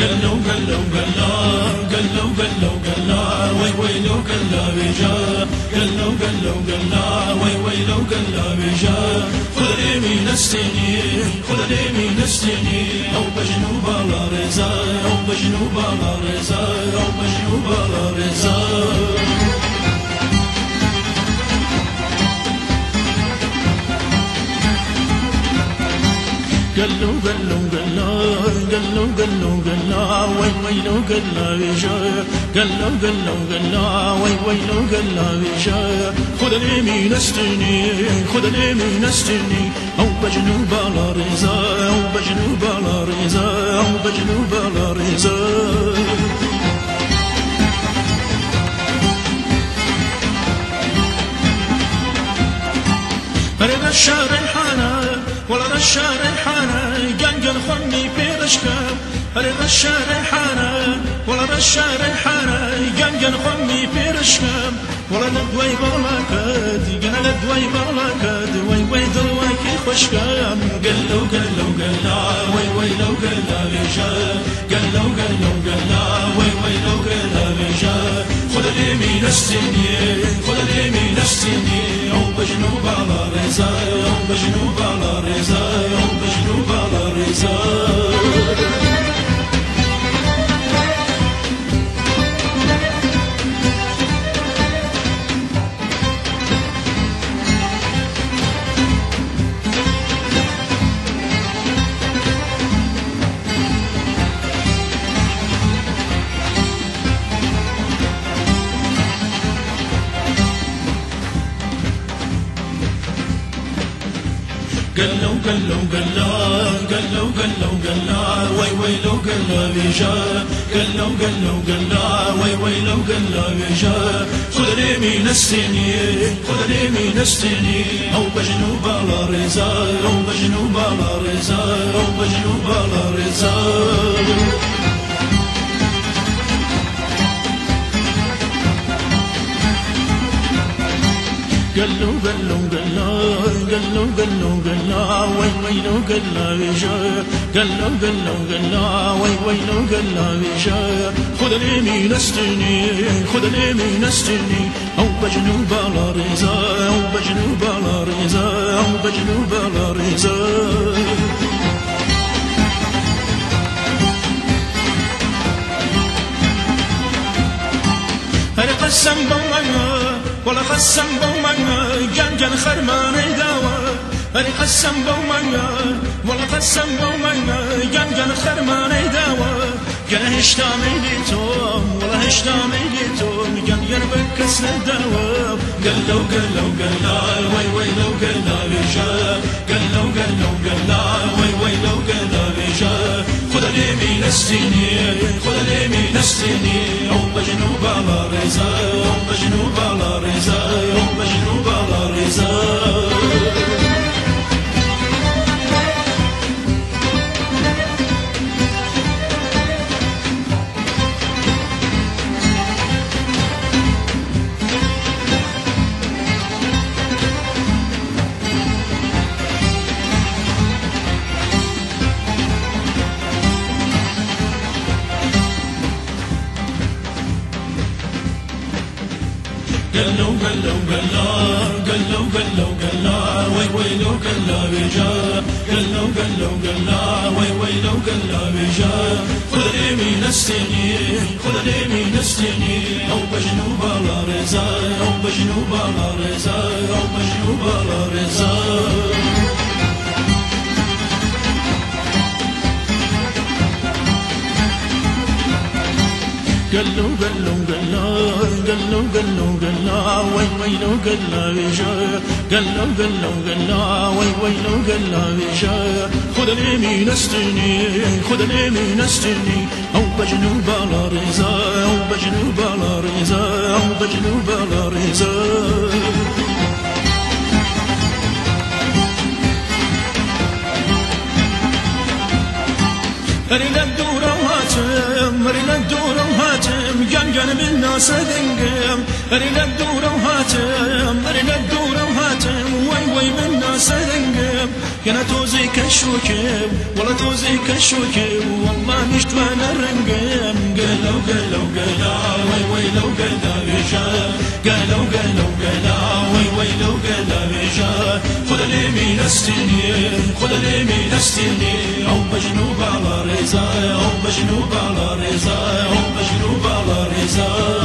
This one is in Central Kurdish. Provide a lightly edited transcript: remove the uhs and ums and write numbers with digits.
قلو قلو قلا قلو قلو قلا وي ويلو قلا بجا قلو قلو قلا وي ويلو قلا بجا خذ اليمين السنين خذ اليمين السنين او بجنوب على رزا او بجنوب على رزا او بجنوب على رزا قلو قلو قلا قلو قلو قلا وي ويلو قلا بجا قلو قلو قلا وي ويلو قلا بجا خذ اليمين استني خذ اليمين استني او بجنوب على رزا او بجنوب على رزا او بجنوب على رزا رضا الشارحانة ولا الشارحانة قنقل خمي في رشكم رضا الشارحانة ولا الشارحانة قنقل خمي في رشكم ولا ندوي برلاكات قنا ندوي برلاكات وي وي دلواكي خشكم قلو قلو قلا وي وي لو قلا رجال قلو قلو قلا وي وي لو قلا رجال خذ اليمين السنين خذ اليمين السنين او بجنوب على رزا او بجنوب على رزا او بجنوب على رزا قلو قلو قلا قلو قلو قلا وي ويلو قلا بجا قلو قلو قلا وي ويلو قلا بجا خذ اليمين السنين خذ اليمين السنين او بجنوب على رزا او بجنوب على رزا او بجنوب على رزا قلو قلو قلا قلو قلو قلا وي ويلو قلا بجا قلو قلو قلا وي ويلو قلا بجا خذ اليمين استني خذ اليمين استني او بجنوب على رزا او بجنوب على رزا او بجنوب على رزا قسم بومنا ولا قسم بومنا جنجن خرمان داوا هري قسم بومنا ولا قسم بومنا جنجن خرمان داوا جن هشتامي ليتوم ولا هشتامي ليتوم جن يربك كسر داوا قلو قلو قلا وي وي لو قلا بجا قلو قلو قلا وي وي لو قلا بجا خذ اليمين السنين خذ اليمين السنين او بجنوب على رزا او بجنوب على رزا او بجنوب على رزا قلو قلو قلا قلو قلو قلا وي ويلو قلا بجا قلو قلو قلا وي ويلو قلا بجا خذ اليمين السنين خذ اليمين السنين او بجنوب على رزا او بجنوب على رزا او بجنوب على رزا قلو قلو قلا قلو قلو قلا وي ويلو قلا بجا قلو قلو قلا وي ويلو قلا بجا خذ اليمين استني خذ اليمين استني او بجنوب على رزا او بجنوب على رزا او بجنوب على رزا رينا الدورة وهاتم رينا الدورة وهاتم جنجن بالناس دنقم رينا الدورة وهاتم رينا الدورة وهاتم وي وي بالناس دنقم يا توزي كشوكب ولا توزي كشوكب والله مشت وانا رنقم قالوا قالوا قالوا وي وي لو قالوا بيجا قالوا قالوا قالوا وي وي لو قالوا بيجا خذ لي من السنين خذ لي من السنين او بجنوب على رزا او بجنوب على رزا او بجنوب على رزا